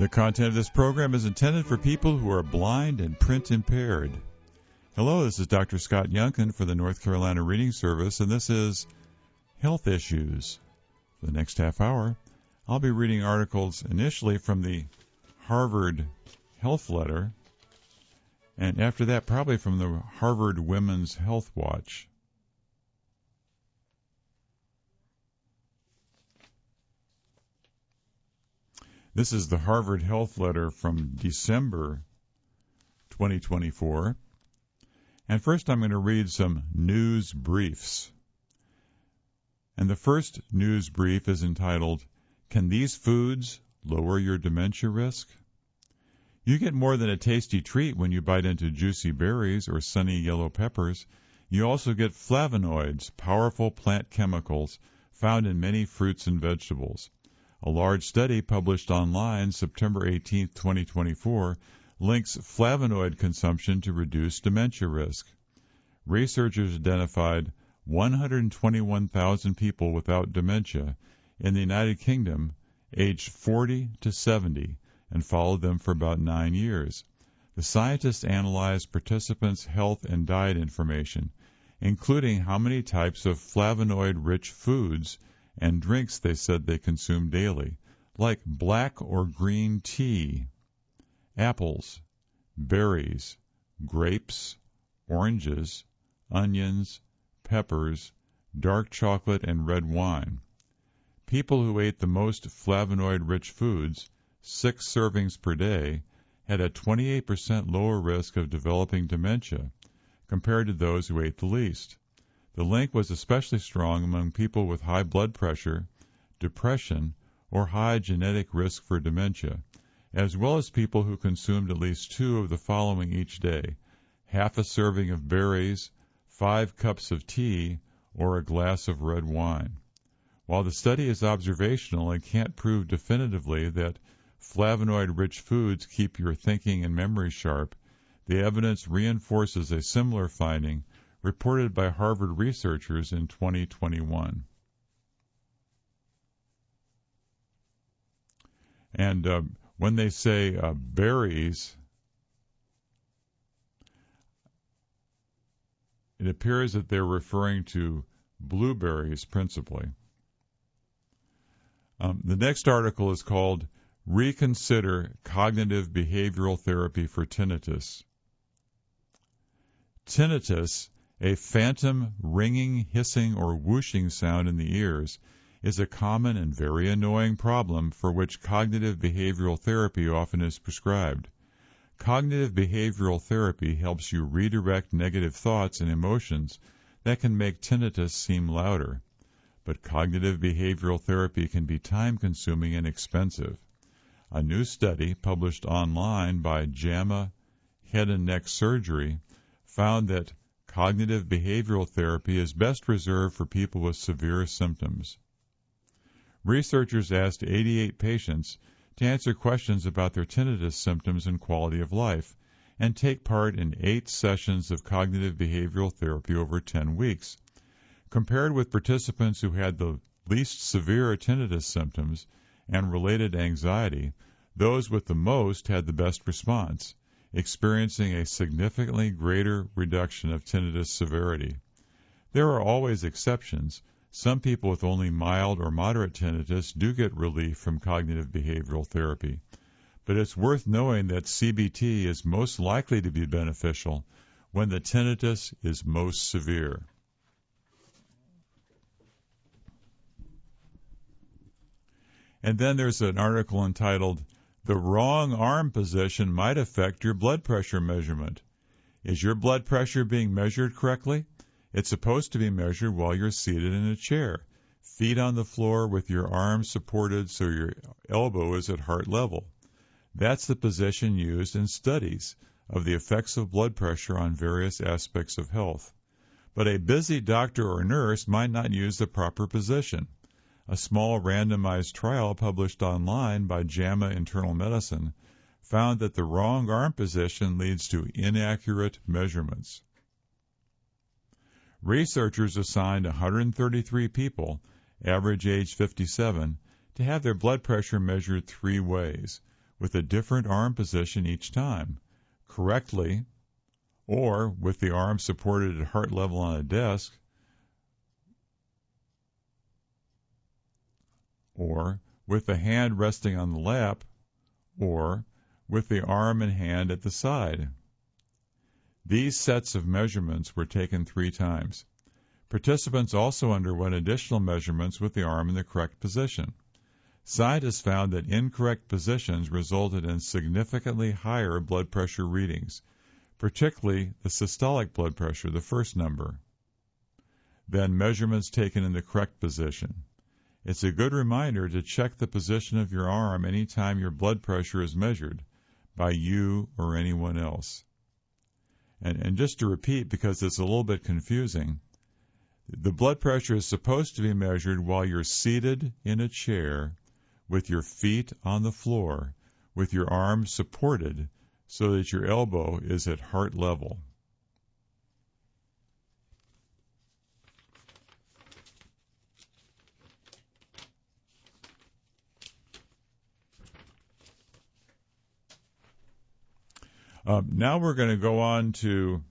The content of this program is intended for people who are blind and print impaired. Hello, this is Dr. Scott Youngkin for the North Carolina Reading Service, and this is Health Issues. For the next half hour, I'll be reading articles initially from the Harvard Health Letter, and after that, probably from the Harvard Women's Health Watch. This is the Harvard Health Letter from December 2024. And first I'm going to read some news briefs. And the first news brief is entitled, Can These Foods Lower Your Dementia Risk? You get more than a tasty treat when you bite into juicy berries or sunny yellow peppers. You also get flavonoids, powerful plant chemicals found in many fruits and vegetables. A large study published online September 18, 2024, links flavonoid consumption to reduce dementia risk. Researchers identified 121,000 people without dementia in the United Kingdom aged 40 to 70 and followed them for about 9 years. The scientists analyzed participants' health and diet information, including how many types of flavonoid-rich foods and drinks they said they consumed daily, like black or green tea, apples, berries, grapes, oranges, onions, peppers, dark chocolate, and red wine. People who ate the most flavonoid-rich foods, 6 servings per day, had a 28% lower risk of developing dementia compared to those who ate the least. The link was especially strong among people with high blood pressure, depression, or high genetic risk for dementia, as well as people who consumed at least 2 of the following each day: half a serving of berries, 5 cups of tea, or a glass of red wine. While the study is observational and can't prove definitively that flavonoid-rich foods keep your thinking and memory sharp, the evidence reinforces a similar finding reported by Harvard researchers in 2021. And when they say berries, it appears that they're referring to blueberries principally. The next article is called Reconsider Cognitive Behavioral Therapy for Tinnitus. Tinnitus, a phantom ringing, hissing, or whooshing sound in the ears, is a common and very annoying problem for which cognitive behavioral therapy often is prescribed. Cognitive behavioral therapy helps you redirect negative thoughts and emotions that can make tinnitus seem louder. But cognitive behavioral therapy can be time-consuming and expensive. A new study published online by JAMA Head and Neck Surgery found that cognitive behavioral therapy is best reserved for people with severe symptoms. Researchers asked 88 patients to answer questions about their tinnitus symptoms and quality of life and take part in 8 sessions of cognitive behavioral therapy over 10 weeks. Compared with participants who had the least severe tinnitus symptoms and related anxiety, those with the most had the best response, experiencing a significantly greater reduction of tinnitus severity. There are always exceptions. Some people with only mild or moderate tinnitus do get relief from cognitive behavioral therapy, but it's worth knowing that CBT is most likely to be beneficial when the tinnitus is most severe. And then there's an article entitled, The Wrong Arm Position Might Affect Your Blood Pressure Measurement. Is your blood pressure being measured correctly? It's supposed to be measured while you're seated in a chair, feet on the floor with your arms supported so your elbow is at heart level. That's the position used in studies of the effects of blood pressure on various aspects of health. But a busy doctor or nurse might not use the proper position. A small randomized trial published online by JAMA Internal Medicine found that the wrong arm position leads to inaccurate measurements. Researchers assigned 133 people, average age 57, to have their blood pressure measured 3 ways, with a different arm position each time, correctly, or with the arm supported at heart level on a desk, or with the hand resting on the lap, or with the arm and hand at the side. These sets of measurements were taken 3 times. Participants also underwent additional measurements with the arm in the correct position. Scientists found that incorrect positions resulted in significantly higher blood pressure readings, particularly the systolic blood pressure, the first number, than measurements taken in the correct position. It's a good reminder to check the position of your arm anytime your blood pressure is measured by you or anyone else. And just to repeat, because it's a little bit confusing, the blood pressure is supposed to be measured while you're seated in a chair with your feet on the floor, with your arms supported so that your elbow is at heart level. Now we're going to go on to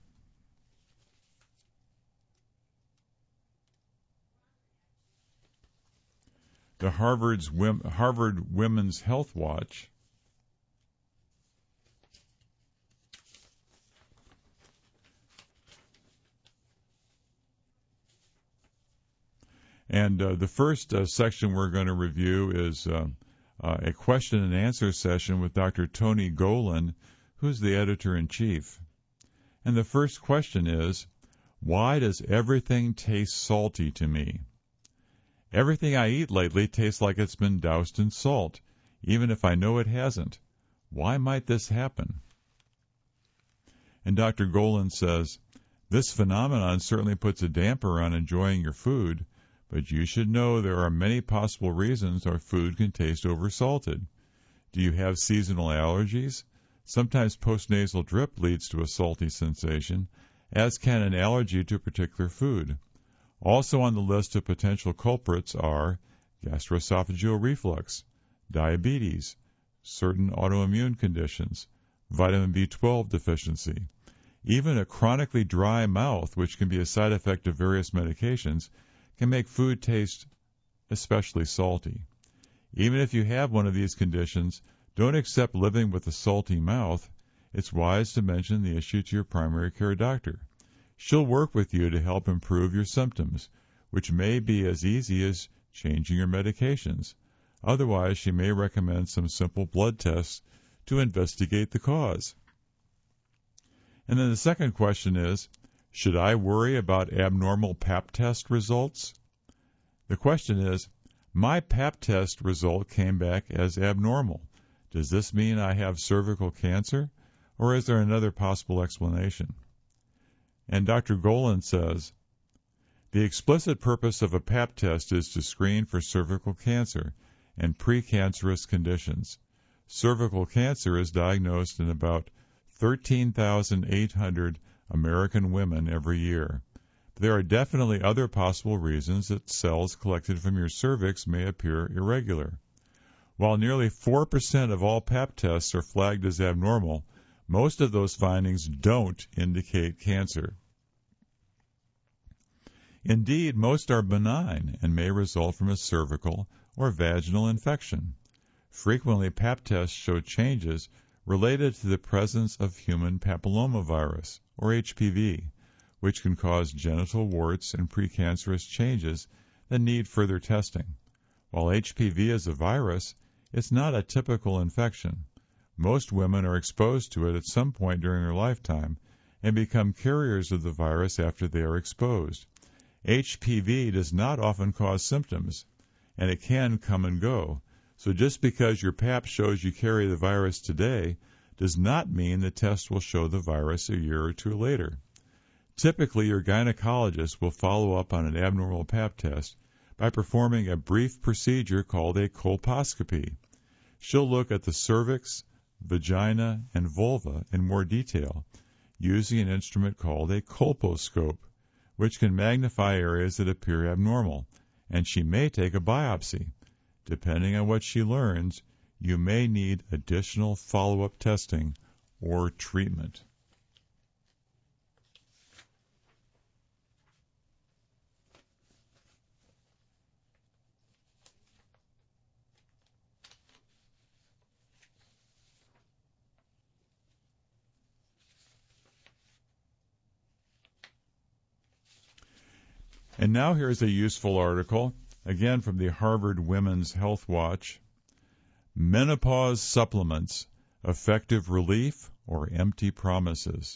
the Harvard Women's Health Watch. And the first section we're going to review is a question and answer session with Dr. Tony Golan, who's the editor-in-chief. And the first question is, why does everything taste salty to me? Everything I eat lately tastes like it's been doused in salt, even if I know it hasn't. Why might this happen? And Dr. Golan says, this phenomenon certainly puts a damper on enjoying your food, but you should know there are many possible reasons our food can taste oversalted. Do you have seasonal allergies? Sometimes postnasal drip leads to a salty sensation, as can an allergy to a particular food. Also on the list of potential culprits are gastroesophageal reflux, diabetes, certain autoimmune conditions, vitamin B12 deficiency. Even a chronically dry mouth, which can be a side effect of various medications, can make food taste especially salty. Even if you have one of these conditions, don't accept living with a salty mouth. It's wise to mention the issue to your primary care doctor. She'll work with you to help improve your symptoms, which may be as easy as changing your medications. Otherwise, she may recommend some simple blood tests to investigate the cause. And then the second question is, should I worry about abnormal Pap test results? The question is, my Pap test result came back as abnormal. Does this mean I have cervical cancer, or is there another possible explanation? And Dr. Golan says, the explicit purpose of a Pap test is to screen for cervical cancer and precancerous conditions. Cervical cancer is diagnosed in about 13,800 American women every year. There are definitely other possible reasons that cells collected from your cervix may appear irregular. While nearly 4% of all Pap tests are flagged as abnormal, most of those findings don't indicate cancer. Indeed, most are benign and may result from a cervical or vaginal infection. Frequently, Pap tests show changes related to the presence of human papillomavirus, or HPV, which can cause genital warts and precancerous changes that need further testing. While HPV is a virus, it's not a typical infection. Most women are exposed to it at some point during their lifetime and become carriers of the virus after they are exposed. HPV does not often cause symptoms, and it can come and go. So just because your Pap shows you carry the virus today does not mean the test will show the virus a year or two later. Typically, your gynecologist will follow up on an abnormal Pap test by performing a brief procedure called a colposcopy. She'll look at the cervix, vagina, and vulva in more detail using an instrument called a colposcope, which can magnify areas that appear abnormal, and she may take a biopsy. Depending on what she learns, you may need additional follow-up testing or treatment. And now here's a useful article, again from the Harvard Women's Health Watch. Menopause supplements, effective relief or empty promises?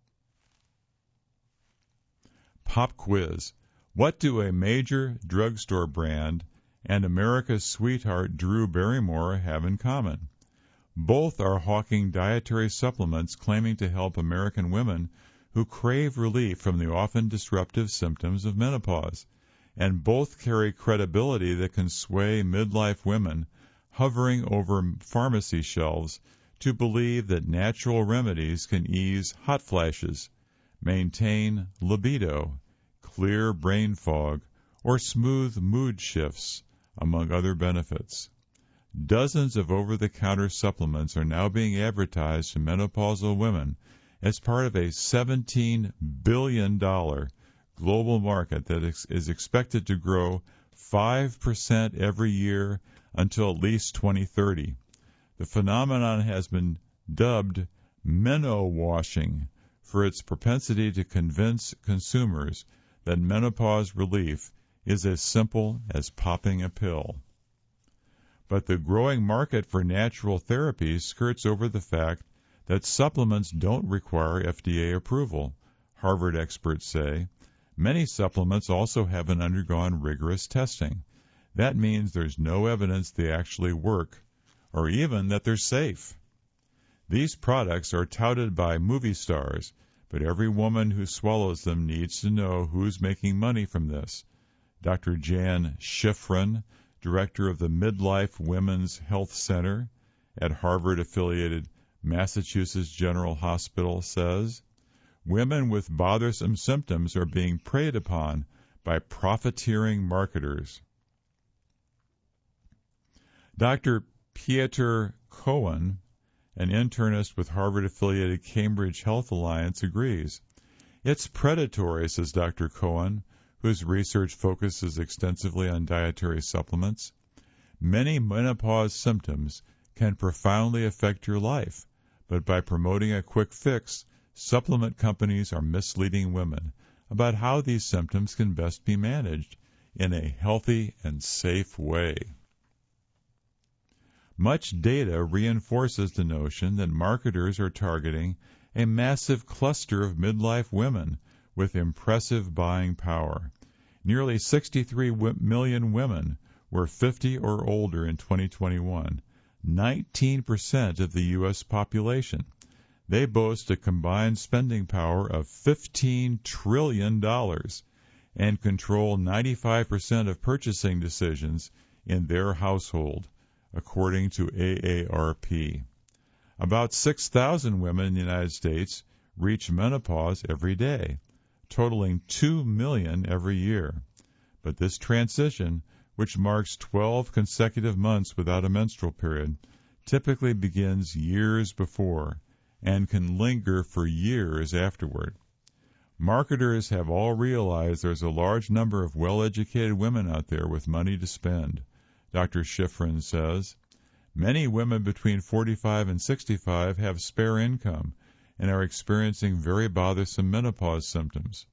Pop quiz. What do a major drugstore brand and America's sweetheart Drew Barrymore have in common? Both are hawking dietary supplements claiming to help American women who crave relief from the often disruptive symptoms of menopause, and both carry credibility that can sway midlife women hovering over pharmacy shelves to believe that natural remedies can ease hot flashes, maintain libido, clear brain fog, or smooth mood shifts, among other benefits. Dozens of over-the-counter supplements are now being advertised to menopausal women as part of a $17 billion global market that is expected to grow 5% every year until at least 2030. The phenomenon has been dubbed menowashing for its propensity to convince consumers that menopause relief is as simple as popping a pill. But the growing market for natural therapies skirts over the fact that supplements don't require FDA approval, Harvard experts say. Many supplements also haven't undergone rigorous testing. That means there's no evidence they actually work, or even that they're safe. These products are touted by movie stars, but every woman who swallows them needs to know who's making money from this. Dr. Jan Schifrin, director of the Midlife Women's Health Center at Harvard-affiliated Massachusetts General Hospital, says, women with bothersome symptoms are being preyed upon by profiteering marketers. Dr. Pieter Cohen, an internist with Harvard-affiliated Cambridge Health Alliance, agrees. It's predatory, says Dr. Cohen, whose research focuses extensively on dietary supplements. Many menopause symptoms can profoundly affect your life, but by promoting a quick fix, supplement companies are misleading women about how these symptoms can best be managed in a healthy and safe way. Much data reinforces the notion that marketers are targeting a massive cluster of midlife women with impressive buying power. Nearly 63 million women were 50 or older in 2021, 19% of the U.S. population. They boast a combined spending power of $15 trillion and control 95% of purchasing decisions in their household, according to AARP. About 6,000 women in the United States reach menopause every day, totaling 2 million every year. But this transition, which marks 12 consecutive months without a menstrual period, typically begins years before and can linger for years afterward. Marketers have all realized there's a large number of well-educated women out there with money to spend, Dr. Schifrin says. Many women between 45 and 65 have spare income and are experiencing very bothersome menopause symptoms.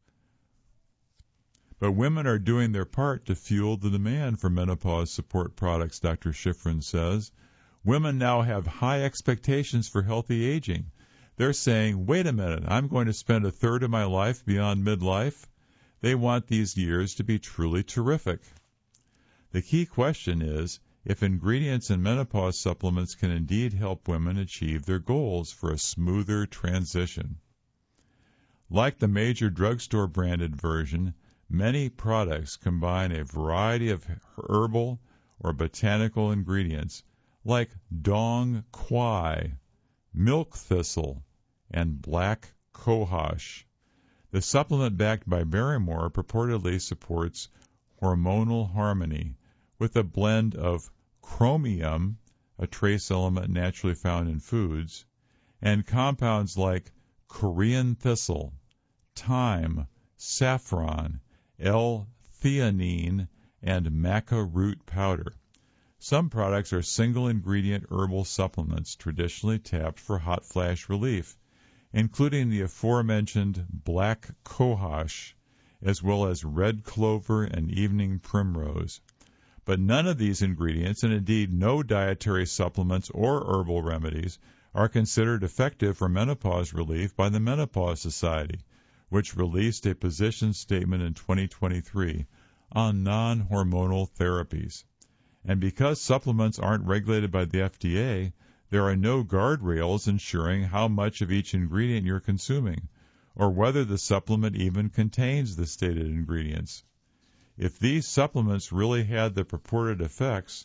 But women are doing their part to fuel the demand for menopause support products, Dr. Schifrin says. Women now have high expectations for healthy aging. They're saying, wait a minute, I'm going to spend a third of my life beyond midlife. They want these years to be truly terrific. The key question is if ingredients in menopause supplements can indeed help women achieve their goals for a smoother transition. Like the major drugstore branded version, many products combine a variety of herbal or botanical ingredients like dong quai, milk thistle, and black cohosh. The supplement backed by Barrymore purportedly supports hormonal harmony with a blend of chromium, a trace element naturally found in foods, and compounds like Korean thistle, thyme, saffron, L-theanine, and maca root powder. Some products are single-ingredient herbal supplements traditionally tapped for hot flash relief, including the aforementioned black cohosh, as well as red clover and evening primrose. But none of these ingredients, and indeed no dietary supplements or herbal remedies, are considered effective for menopause relief by the Menopause Society, which released a position statement in 2023 on non-hormonal therapies. And because supplements aren't regulated by the FDA, there are no guardrails ensuring how much of each ingredient you're consuming, or whether the supplement even contains the stated ingredients. If these supplements really had the purported effects,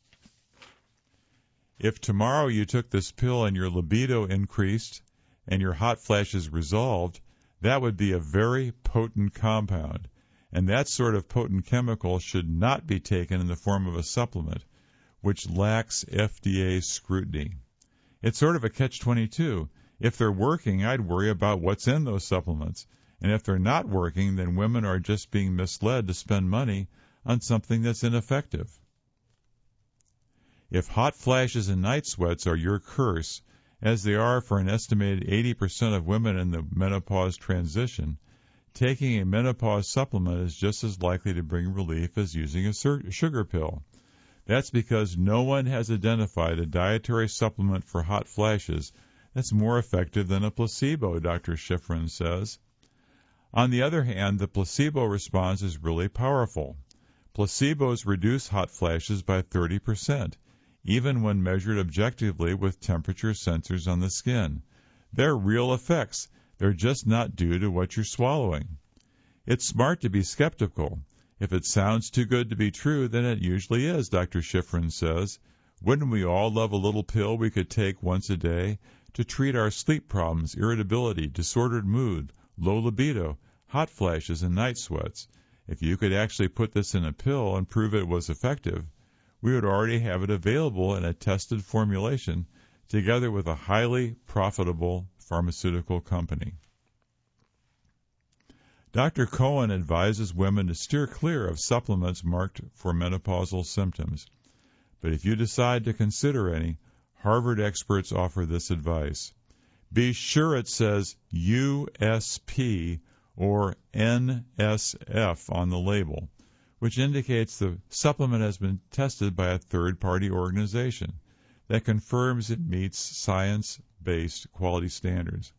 if tomorrow you took this pill and your libido increased and your hot flashes resolved, that would be a very potent compound. And that sort of potent chemical should not be taken in the form of a supplement, which lacks FDA scrutiny. It's sort of a catch-22. If they're working, I'd worry about what's in those supplements. And if they're not working, then women are just being misled to spend money on something that's ineffective. If hot flashes and night sweats are your curse, as they are for an estimated 80% of women in the menopause transition, taking a menopause supplement is just as likely to bring relief as using a sugar pill. That's because no one has identified a dietary supplement for hot flashes that's more effective than a placebo, Dr. Schifrin says. On the other hand, the placebo response is really powerful. Placebos reduce hot flashes by 30%, even when measured objectively with temperature sensors on the skin. They're real effects. They're just not due to what you're swallowing. It's smart to be skeptical. If it sounds too good to be true, then it usually is, Dr. Schifrin says. Wouldn't we all love a little pill we could take once a day to treat our sleep problems, irritability, disordered mood, low libido, hot flashes, and night sweats? If you could actually put this in a pill and prove it was effective, we would already have it available in a tested formulation together with a highly profitable pharmaceutical company. Dr. Cohen advises women to steer clear of supplements marked for menopausal symptoms. But if you decide to consider any, Harvard experts offer this advice. Be sure it says USP or NSF on the label, which indicates the supplement has been tested by a third-party organization that confirms it meets science-based quality standards.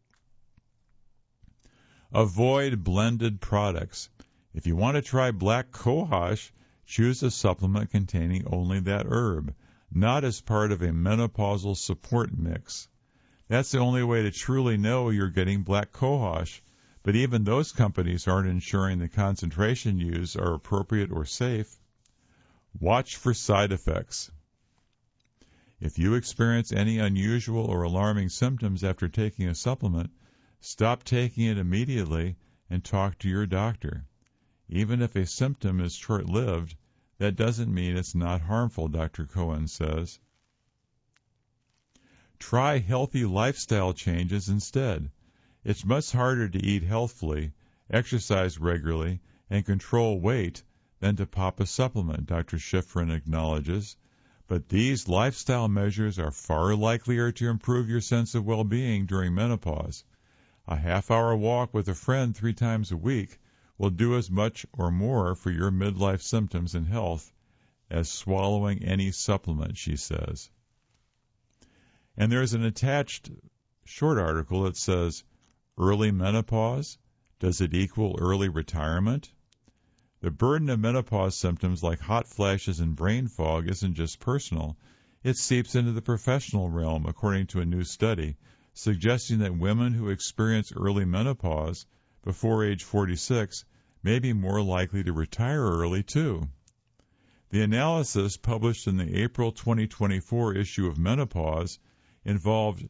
Avoid blended products. If you want to try black cohosh, choose a supplement containing only that herb, not as part of a menopausal support mix. That's the only way to truly know you're getting black cohosh, but even those companies aren't ensuring the concentration used are appropriate or safe. Watch for side effects. If you experience any unusual or alarming symptoms after taking a supplement, stop taking it immediately and talk to your doctor. Even if a symptom is short-lived, that doesn't mean it's not harmful, Dr. Cohen says. Try healthy lifestyle changes instead. It's much harder to eat healthfully, exercise regularly, and control weight than to pop a supplement, Dr. Schifrin acknowledges. But these lifestyle measures are far likelier to improve your sense of well-being during menopause. A half-hour walk with a friend 3 times a week will do as much or more for your midlife symptoms and health as swallowing any supplement, she says. And there's an attached short article that says, early menopause? Does it equal early retirement? The burden of menopause symptoms like hot flashes and brain fog isn't just personal. It seeps into the professional realm, according to a new study, suggesting that women who experience early menopause before age 46 may be more likely to retire early, too. The analysis, published in the April 2024 issue of Menopause, involved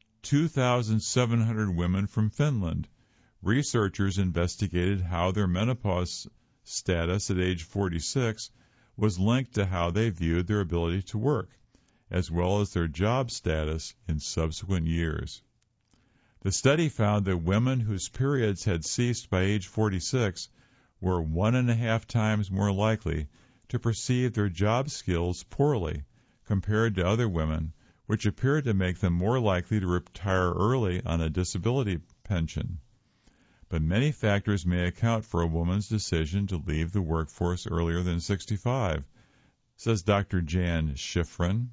2,700 women from Finland. Researchers investigated how their menopause status at age 46 was linked to how they viewed their ability to work, as well as their job status in subsequent years. The study found that women whose periods had ceased by age 46 were 1.5 times more likely to perceive their job skills poorly compared to other women, which appeared to make them more likely to retire early on a disability pension. But many factors may account for a woman's decision to leave the workforce earlier than 65, says Dr. Jan Schifrin.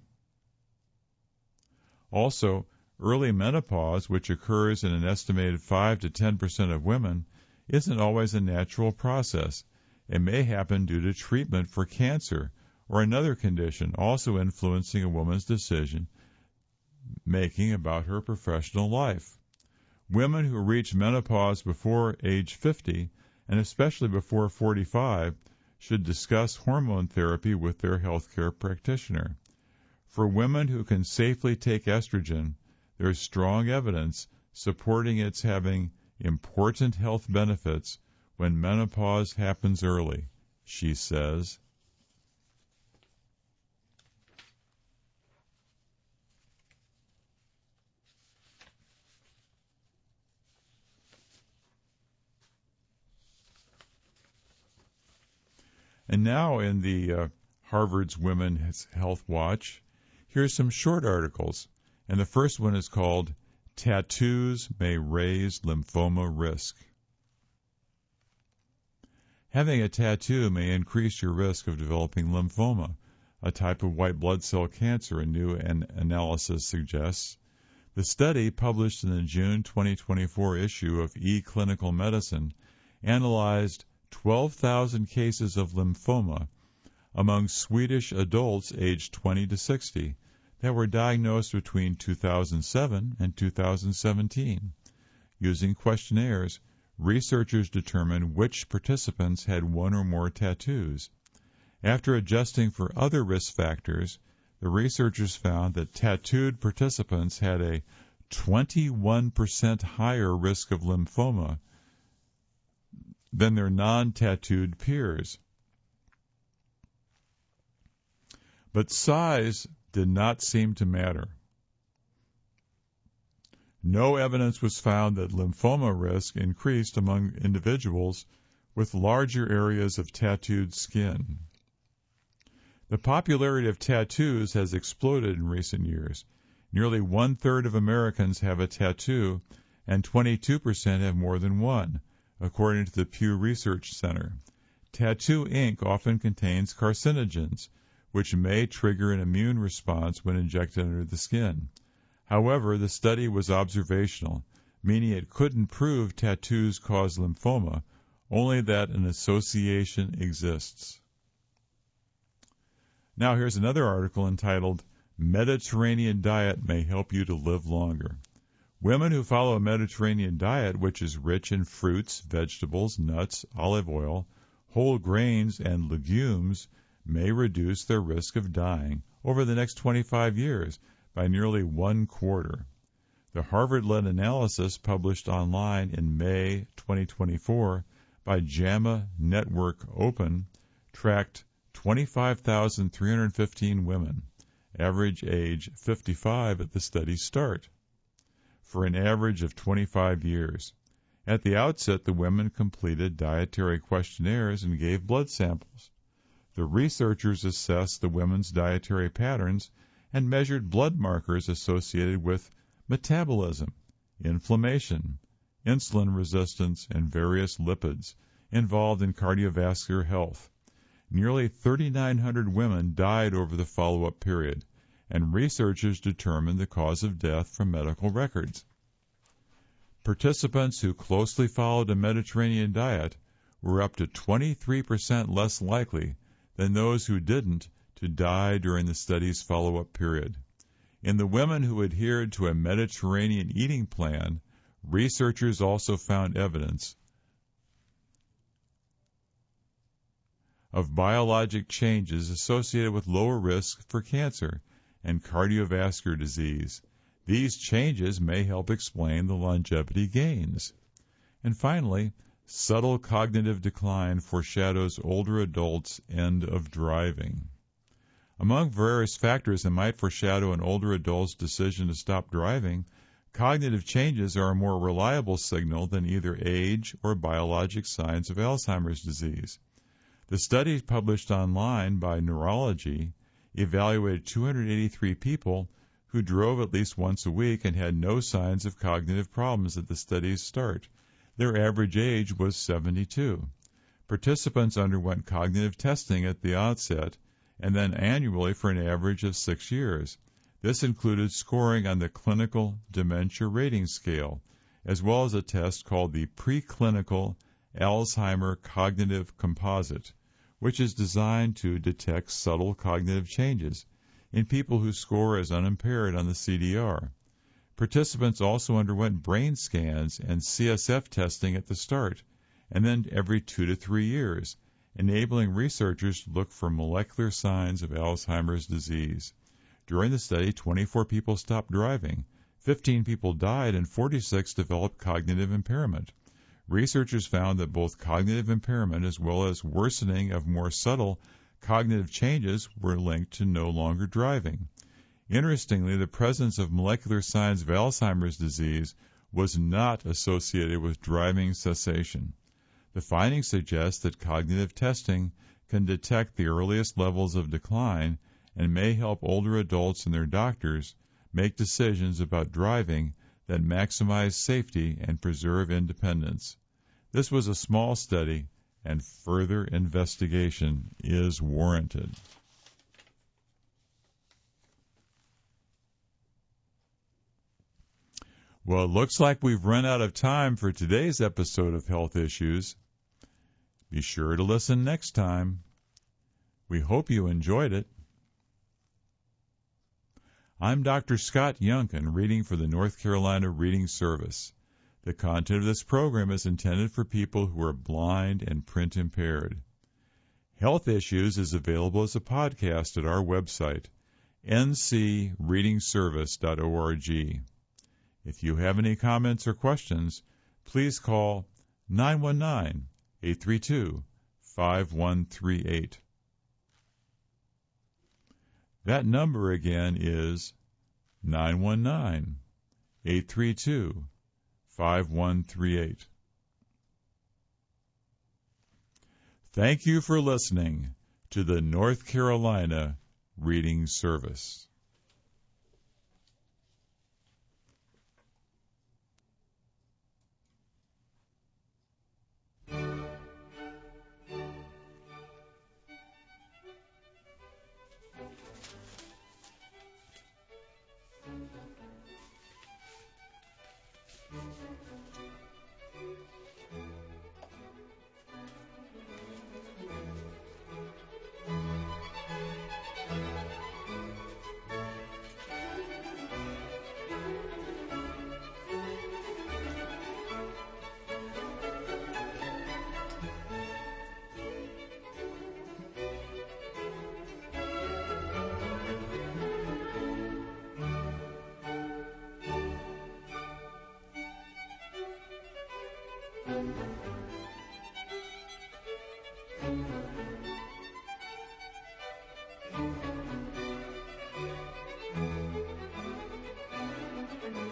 Also, early menopause, which occurs in an estimated 5 to 10% of women, isn't always a natural process. It may happen due to treatment for cancer or another condition, also influencing a woman's decision making about her professional life. Women who reach menopause before age 50, and especially before 45, should discuss hormone therapy with their healthcare practitioner. For women who can safely take estrogen, there is strong evidence supporting its having important health benefits when menopause happens early, she says. And now in the Harvard's Women's Health Watch, here's some short articles. And the first one is called Tattoos May Raise Lymphoma Risk. Having a tattoo may increase your risk of developing lymphoma, a type of white blood cell cancer, a new analysis suggests. The study, published in the June 2024 issue of eClinical Medicine, analyzed 12,000 cases of lymphoma among Swedish adults aged 20 to 60 that were diagnosed between 2007 and 2017. Using questionnaires, researchers determined which participants had one or more tattoos. After adjusting for other risk factors, the researchers found that tattooed participants had a 21% higher risk of lymphoma than their non-tattooed peers. But size did not seem to matter. No evidence was found that lymphoma risk increased among individuals with larger areas of tattooed skin. The popularity of tattoos has exploded in recent years. Nearly 1/3 of Americans have a tattoo, and 22% have more than one, according to the Pew Research Center. Tattoo ink often contains carcinogens, which may trigger an immune response when injected under the skin. However, the study was observational, meaning it couldn't prove tattoos cause lymphoma, only that an association exists. Now here's another article entitled, Mediterranean Diet May Help You to Live Longer. Women who follow a Mediterranean diet, which is rich in fruits, vegetables, nuts, olive oil, whole grains, and legumes, may reduce their risk of dying over the next 25 years by nearly 1/4. The Harvard-led analysis published online in May 2024 by JAMA Network Open tracked 25,315 women, average age 55 at the study's start, for an average of 25 years. At the outset, the women completed dietary questionnaires and gave blood samples. The researchers assessed the women's dietary patterns and measured blood markers associated with metabolism, inflammation, insulin resistance, and various lipids involved in cardiovascular health. Nearly 3,900 women died over the follow-up period, and researchers determined the cause of death from medical records. Participants who closely followed a Mediterranean diet were up to 23% less likely than those who didn't to die during the study's follow-up period. In the women who adhered to a Mediterranean eating plan, researchers also found evidence of biologic changes associated with lower risk for cancer and cardiovascular disease. These changes may help explain the longevity gains. And finally, subtle cognitive decline foreshadows older adults' end of driving. Among various factors that might foreshadow an older adult's decision to stop driving, cognitive changes are a more reliable signal than either age or biologic signs of Alzheimer's disease. The study published online by Neurology evaluated 283 people who drove at least once a week and had no signs of cognitive problems at the study's start. Their average age was 72. Participants underwent cognitive testing at the outset and then annually for an average of 6 years. This included scoring on the Clinical Dementia Rating Scale, as well as a test called the Preclinical Alzheimer Cognitive Composite, which is designed to detect subtle cognitive changes in people who score as unimpaired on the CDR. Participants also underwent brain scans and CSF testing at the start, and then every 2 to 3 years, enabling researchers to look for molecular signs of Alzheimer's disease. During the study, 24 people stopped driving, 15 people died, and 46 developed cognitive impairment. Researchers found that both cognitive impairment as well as worsening of more subtle cognitive changes were linked to no longer driving. Interestingly, the presence of molecular signs of Alzheimer's disease was not associated with driving cessation. The findings suggest that cognitive testing can detect the earliest levels of decline and may help older adults and their doctors make decisions about driving that maximize safety and preserve independence. This was a small study, and further investigation is warranted. Well, it looks like we've run out of time for today's episode of Health Issues. Be sure to listen next time. We hope you enjoyed it. I'm Dr. Scott Yunkin, reading for the North Carolina Reading Service. The content of this program is intended for people who are blind and print impaired. Health Issues is available as a podcast at our website, ncreadingservice.org. If you have any comments or questions, please call 919-832-5138. That number again is 919-832-5138. Thank you for listening to the North Carolina Reading Service.